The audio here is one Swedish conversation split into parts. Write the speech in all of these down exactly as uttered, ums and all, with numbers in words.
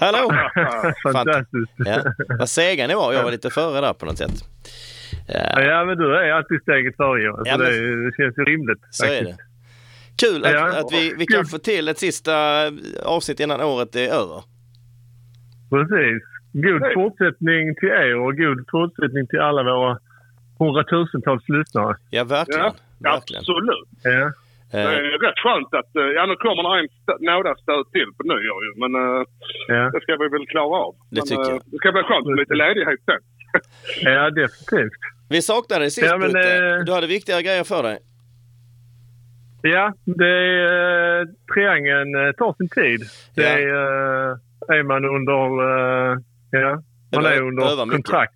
Hallå! Fantastiskt. Ja. Vad sega ni var, jag var lite före där på något sätt. Ja, ja men du är alltid steget före. Ja, ja, men... det, det känns ju rimligt. Så faktiskt. Är det. Kul att, ja. att vi, vi kan få till ett sista avsnitt innan året är över. Precis. God Hej. fortsättning till er och god fortsättning till alla våra hundratusentals lyssnare. Ja, verkligen. Ja, verkligen. Absolut. Ja. Det är rätt skönt att, ja nu kommer det en några stöd till på nyår ju, men ja. det ska vi väl klara av. Det men, tycker jag. Det ska bli skönt med lite ledighet sen. Ja, definitivt. Vi saknade det sist, ja, men, äh... du hade viktiga grejer för dig. Ja, det är, äh, triangeln tar sin tid. Det är, äh, är man under, äh, ja, man är under kontrakt.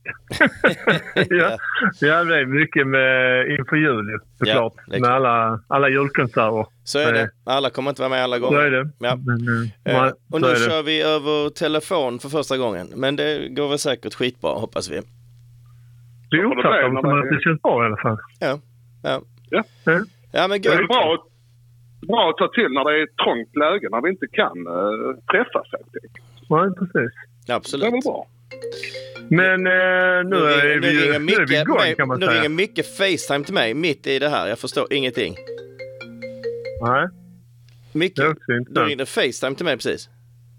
ja, ja, det är mycket med inför jul såklart. Ja, med alla, alla julkonserter. Så är det. Alla kommer inte vara med alla gånger. Så är det. Ja. Men, äh, man, och nu kör vi över telefon för första gången. Men det går väl säkert skitbra, hoppas vi. Det är uppfattat som att det känns bra i alla fall. Ja, ja. Ja, ja. ja men det är bra, bra att ta till när det är ett trångt läge, när vi inte kan uh, träffas. Ja, precis. Absolut. Det var bra. Men uh, nu, nu är vi, nu ringer Micke, nu är vi igång, mig, kan man nu säga. ringer Micke FaceTime till mig mitt i det här. Jag förstår ingenting. Nej. Micke, du ringde FaceTime till mig precis.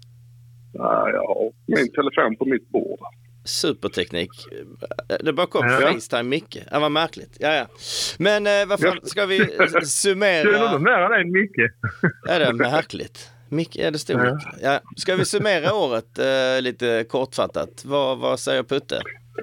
Ja, jag har min telefon på mitt bord. Superteknik. Det bara kom ja. FaceTime Micke. Det var märkligt. Ja, ja. Men eh, vad fan, ska vi summera? Du är nog mer än Micke. Ja, det är märkligt. Micke, är det stort? Ja. Ja. Ska vi summera året eh, lite kortfattat? Vad, vad säger Putte?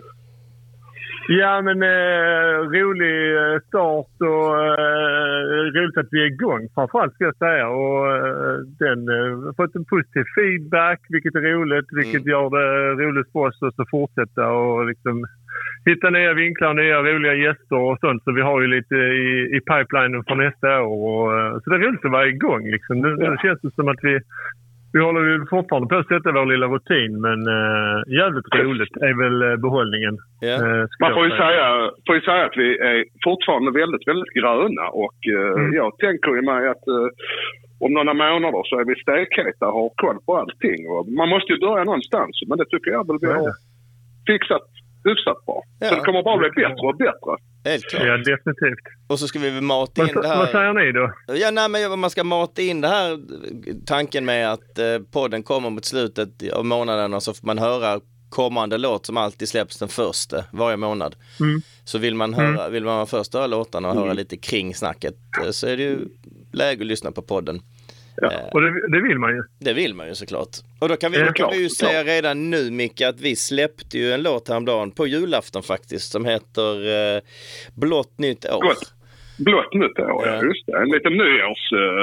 Ja, men eh, rolig start och eh, roligt att vi är igång framförallt ska jag säga. Och eh, den har eh, fått en positiv feedback, vilket är roligt, vilket mm. gör det roligt för oss att fortsätta och liksom hitta nya vinklar, nya roliga gäster och sånt. Så vi har ju lite i, i pipelinen för nästa år. Och, så det är roligt att vara igång liksom. Nu, ja. nu känns det som att vi Vi håller ju fortfarande på att sätta vår lilla rutin, men uh, jävligt roligt är väl uh, behållningen. Yeah. Uh, Man får ju, säga, får ju säga att vi är fortfarande väldigt, väldigt gröna och uh, mm. jag tänker ju mig att uh, om några månader så är vi stekheta och har koll på allting. Och man måste ju börja någonstans, men det tycker jag väl vi har fixat hyfsat bra. Ja. Så det kommer bara bli bättre och bättre. Helt klart. Ja, definitivt. Och så ska vi mata in vad, det här. Vad säger ni då? Ja, nej, men man ska mata in det här tanken med att eh, podden kommer mot slutet av månaden och så får man höra kommande låt som alltid släpps den första varje månad. Mm. Så vill man höra, mm. vill man först höra låtarna och mm. höra lite kring snacket så är det ju läge att lyssna på podden. Ja, och det, det vill man ju. Det vill man ju såklart. Och då kan vi, ja, då kan klart, vi ju klart. säga redan nu, Micke, att vi släppte ju en låt häromdagen på julafton faktiskt som heter eh, Blått nytt år. Gott. Blått nytt år, ja. Just det. En liten nyårs uh,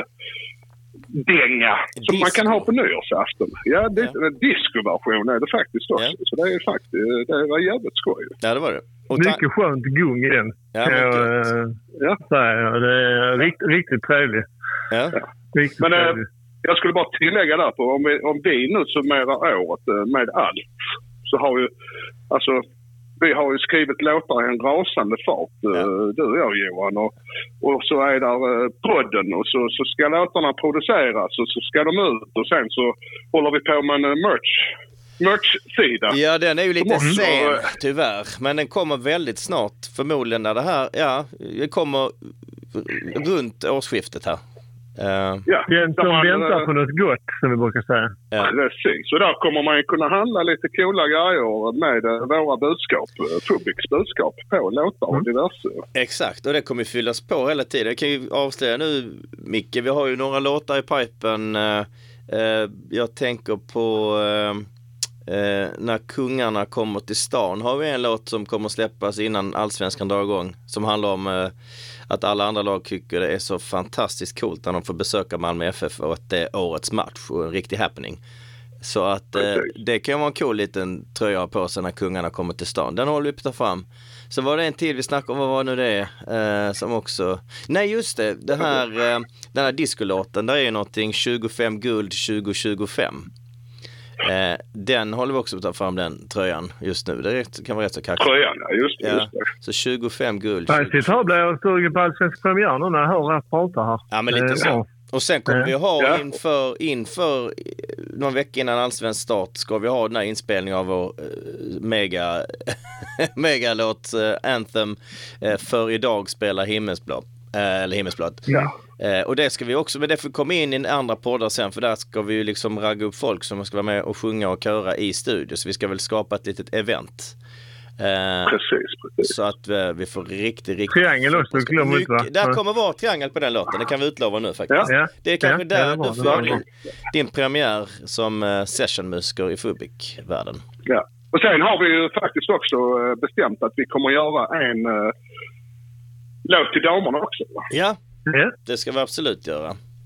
dänga som disco. Man kan ha på nyårsafton. Ja, det, ja. En discoversion är det faktiskt också. Ja. Så det är faktiskt, det var jävligt skoj. Ja, det var det. Och mycket ta- skönt gung i den. Ja, mycket. Uh, ja. Säga, det är rikt, riktigt trevligt. Ja. Ja. Riktigt Men äh, jag skulle bara tillägga där på om vi, om vi nu summerar året med allt så har ju alltså vi har ju skrivit låtar i en rasande fart, ja. Du och jag, Johan, och, och så är där uh, podden och så, så ska låtarna produceras och så ska de ut och sen så håller vi på med en merch merch-sida. Ja, den är ju lite sen tyvärr, men den kommer väldigt snart förmodligen när det här, ja, det kommer runt årsskiftet här. Uh, ja, den som man, väntar på något gott, som vi brukar säga. Ja. Precis. Så där kommer man ju kunna handla lite coola grejer med våra budskap, Fubiks budskap på låtar och mm. diverse. Exakt, och det kommer fyllas på hela tiden. Jag kan ju avslöja nu, Micke, vi har ju några låtar i pipen. Uh, uh, jag tänker på uh, uh, När kungarna kommer till stan har vi en låt som kommer släppas innan Allsvenskan drar igång, som handlar om uh, att alla andra lag tycker det är så fantastiskt coolt när de får besöka Malmö F F och att det är årets match och en riktig happening. Så att eh, det kan vara en cool liten tröja på sig när kungarna kommer till stan. Den håller vi på att ta fram. Så var det en till vi snackade om, vad var nu det eh, som också... Nej, just det. Det här, eh, den här discolåten, där är någonting tjugofem guld tjugo tjugofem. Eh, den håller vi också på att ta fram, den tröjan just nu. Det kan vara rätt så kaxigt. Tröjan, ja, just det. Ja. Just det. Så tjugofem guld. Faktiskt har blivit sugen på allsvensk premiär nu när jag hör att prata här. Ja, men lite så. Ja. Och sen kommer ja. vi ha ja. inför, inför någon vecka innan allsvensk start ska vi ha den här inspelningen av vår uh, mega megalåt uh, Anthem uh, för idag spelar himmelsblå. Uh, eller himmelsblått. Ja. Uh, och det ska vi också, men det får komma in i en andra poddar sen, för där ska vi ju liksom ragga upp folk som ska vara med och sjunga och köra i studio, så vi ska väl skapa ett litet event. Uh, precis, precis. Så att uh, vi får riktigt, riktigt... Triangel också, glöm inte, va? Där kommer vara triangel på den låten, det kan vi utlova nu faktiskt. Ja. Det är kanske Ja, där det var, du det var får bra. din premiär som uh, sessionmusiker i Fubik-världen. Ja. Och sen har vi ju faktiskt också uh, bestämt att vi kommer göra en uh, låt till damerna också. Va? Ja, Ja. det ska vi absolut göra.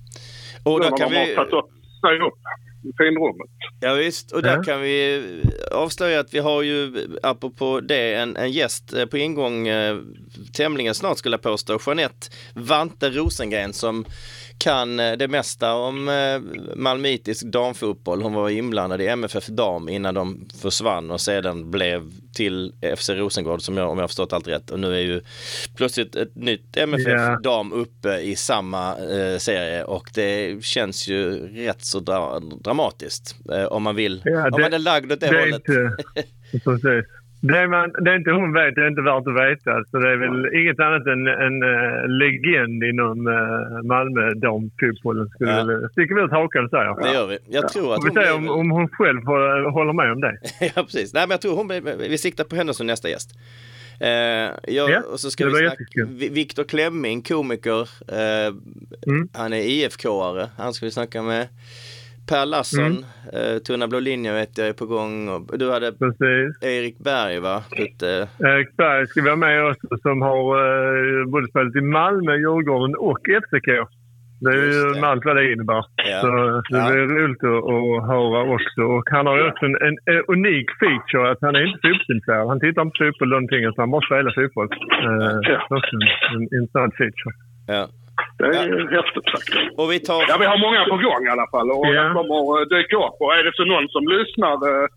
Och Då där kan vi... vi... tagit upp, säg upp i finrummet. Ja visst, och där Ja. kan vi avslöja att vi har ju, apropå det, en, en gäst eh, på ingång eh, tämligen snart skulle jag påstå, Jeanette Vante Rosengren, som kan eh, det mesta om eh, malmöitisk damfotboll. Hon var inblandad i M F F dam innan de försvann och sedan blev till F C Rosengård, som jag, om jag har förstått allt rätt. Och nu är ju plötsligt ett nytt M F F Ja. dam uppe i samma eh, serie, och det känns ju rätt så dra- dramatiskt eh, om man vill. Ja, om det- man är lagd åt det, Det är hållet. inte... Precis. Det, är man, det är inte hon vet, det är inte värt att veta. Så det är väl inget annat än en uh, legend inom uh, Malmö damfotbollen. Skulle Ja. väl sticka vi ut hakan och säga. Det gör vi. Jag tror att Vi hon får se blir... om, om hon själv håller, håller med om det. Ja, precis. Nej, men jag tror hon blir... Vi siktar på henne som nästa gäst. Eh, jag, Ja, och så ska det vi var snacka... jättekul. Vi- Viktor Klemming, komiker. Eh, Mm. Han är I F K-are. Han ska vi snacka med. Per Larsson, Mm. eh, Tunna blå linjer vet jag är på gång. Och du hade Precis. Erik Berg, va? Lite... Erik Berg ska vara med också, som har uh, både spelat i Malmö, Djurgården och F C K. Det är Just ju det. med allt vad det innebär. Ja. Så det Ja. blir roligt att, att höra också. Och han har ju också en, en, en unik feature, att han är inte fotbollsintresserad. Han tittar inte på fotboll någonting, utan han bara spelar fotboll. Uh, Ja. också en, en intressant feature. Ja. Det är ja. häftigt faktiskt. Och vi tar... Ja, vi har många på gång i alla fall, och Ja. det kommer att dyka upp. Och är det så någon som lyssnar uh,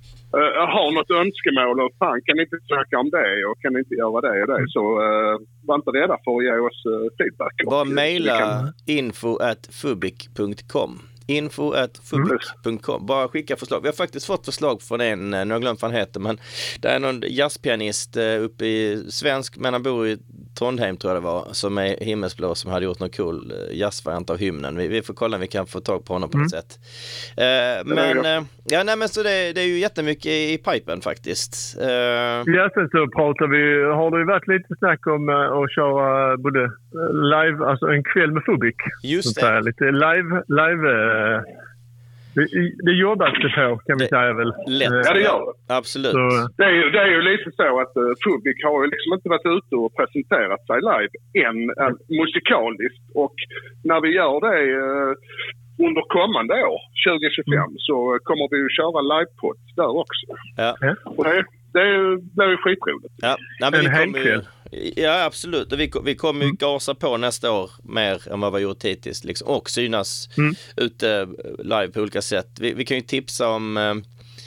uh, har något önskemål och fan, kan ni inte söka om det och kan ni inte göra det och det, så uh, var inte rädda för att ge oss uh, feedback. Bara Och, uh, mejla vi kan- info at fubik punkt com. info at fubik punkt com. Bara skicka förslag. Vi har faktiskt fått förslag från en, nu har jag glömt vad han heter, men det är någon jazzpianist eh, uppe i svensk, men han bor i Trondheim tror jag det var, som är himmelsblå, som hade gjort någon cool eh, jazzvariant av hymnen. Vi, vi får kolla om vi kan få tag på honom på något sätt. Eh, men eh, ja, nej, men så det, det är ju jättemycket i, i pipen faktiskt. Eh, Ja, sen så pratar vi, har det ju varit lite snack om uh, att köra både uh, live, alltså en kväll med Fubik. just Så att säga, det. lite live, live uh, det, det jobbas det på, kan vi Det- säga väl. Lätt. Eh, Ja, det gör det. Absolut. Så, Det är, ju, det är ju lite så att uh, Fubik har ju liksom inte varit ute och presenterat sig live än uh, musikaliskt. Och när vi gör det uh, under kommande år, tjugo tjugofem, Mm. så kommer vi ju köra livepodd där också. Ja. Och det, det blir ju skitroligt. Ja, nej, men En vi kommer ju, helgkväll. ja absolut, och vi, vi kommer ju gasa på nästa år mer än vad vi har gjort hittills liksom, och synas Mm. ute live på olika sätt. Vi, vi kan ju tipsa om eh,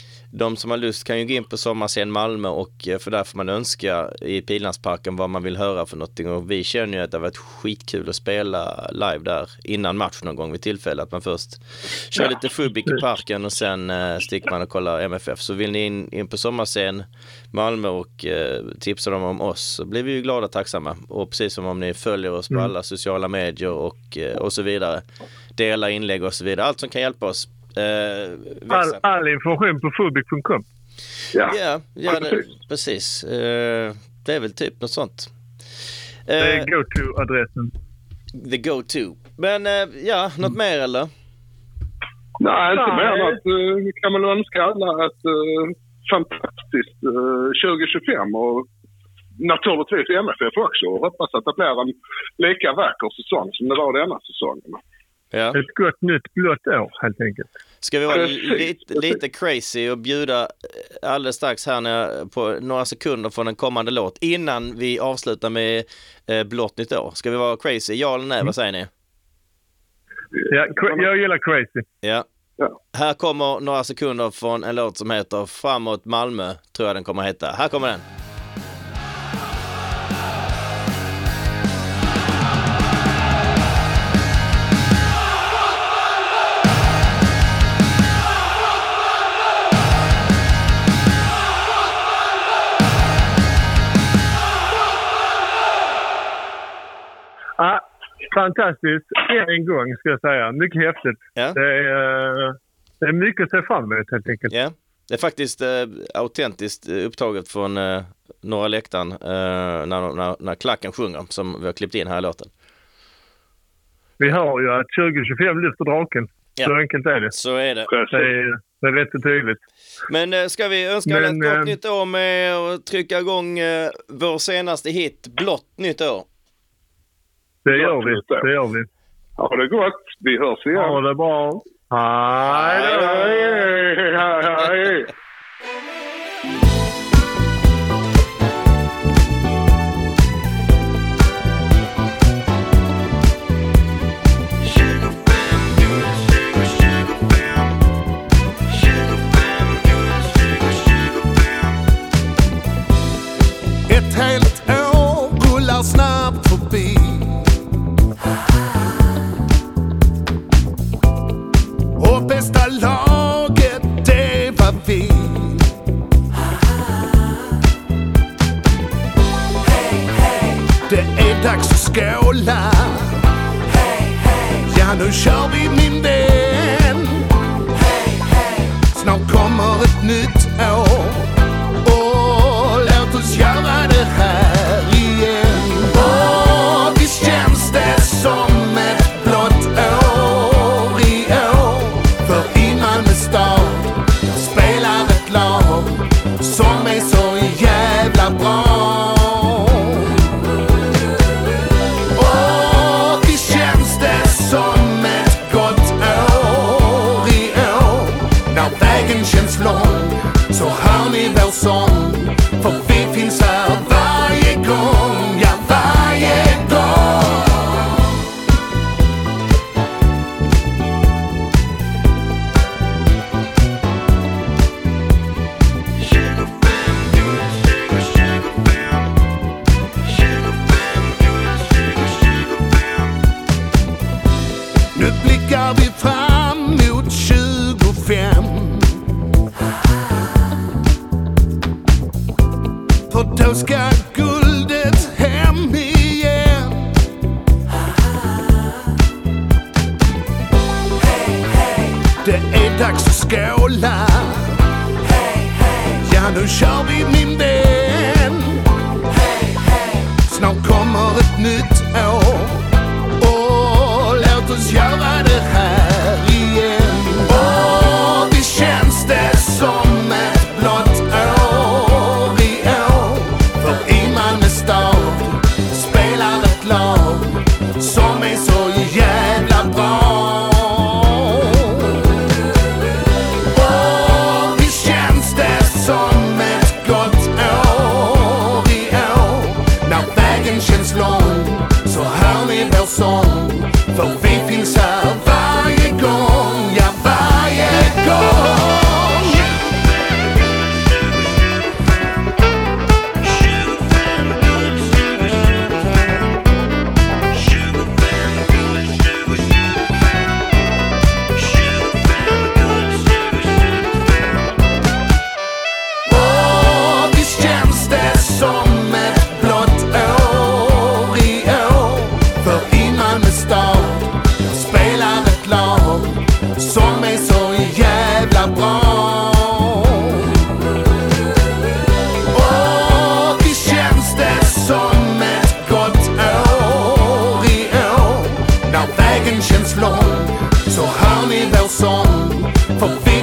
de som har lust kan ju gå in på Sommarscen Malmö, och eh, för där får man önska i Pildammsparken vad man vill höra för någonting, och vi känner ju att det har varit skitkul att spela live där innan match någon gång vid tillfälle, att man först kör Ja. lite Fubik i parken och sen eh, sticker man och kollar M F F. Så vill ni in, in på Sommarscen Malmö och eh, tipsa dem om oss, så blir vi ju glada och tacksamma, och precis som om ni följer oss på Mm. alla sociala medier och, eh, och så vidare, dela inlägg och så vidare, allt som kan hjälpa oss eh, all, växa. all information på fubik punkt com. Ja. Ja, ja det, precis. Eh, det är väl typ något sånt. Det är Eh, go-to-adressen. the go-to. Men eh, ja, något mer eller? Nej, inte Nej. mer än att uh, vi kan väl önska alla ett uh, fantastiskt uh, tjugo tjugofem, och naturligtvis M F F också, och hoppas att det blir en lika vacker säsong som det var denna säsongen. Ja. Ett gott nytt blått år, helt enkelt. Ska vi vara Precis, lite, precis. lite crazy och bjuda eh, alldeles strax här när, på några sekunder från en kommande låt innan vi avslutar med eh, blått nytt år. Ska vi vara crazy? Ja eller nej? Vad säger ni? Ja, cra- jag gillar crazy. Ja. Ja. Här kommer några sekunder från en låt som heter Framåt Malmö, tror jag den kommer att heta. Här kommer den. fantastiskt. En gång ska jag säga. Mycket häftigt. Ja. Det, är, det är mycket att se fram emot helt enkelt. Ja. Det är faktiskt eh, autentiskt upptaget från eh, Norra läktaren eh, när, när, när klacken sjunger som vi har klippt in här i låten. Vi har ju att tjugo tjugofem lyfter draken. Ja. Så enkelt är det. Så är det. Det är, det är rätt så tydligt. Men eh, ska vi önska Men, ett gott eh, nytt år med att trycka igång eh, vår senaste hit, Blått nytt år. Det gör vi. Det gör vi. Ja, det är gott. Vi hörs igen. Ja, det är bra. Hej då! Hej, hej. Ett helt år rullar snabbt förbi. Och bästa laget, det var vi. Det är dags att skåla. Ja, nu kör vi min vän. Snart kommer ett nytt år. Och låt oss göra det här igen. Och visst känns det som ett blått år i år. För i Malmö stad jag spelar ett lag som är så jävla bra. Och visst känns det som ett gott år i år. När vägen känns lång så hör ni vår sång. För vi finns här varje gång, ja varje gång. Nu blickar vi fram mot tjugofem. För då ska guldet hem igen. Det är dags att skåla. Ja, nu kör vi min vän. Snart kommer ett nytt år. Och låt oss göra det här igen. Och det känns det som ett blått år i år. För i Malmö stad spelar ett lag som är så jävla bra. Och det känns det som ett gott år i år. När vägen känns lång så hör ni vår sång. För vi finns här varje gång, ja varje gång. Och visst känns det som ett blått år i år. För i Malmö stad jag spelar ett lag som är så jävla bra. Och visst känns det som ett gott år i år. När vägen känns lång så hör ni vår sång. För vi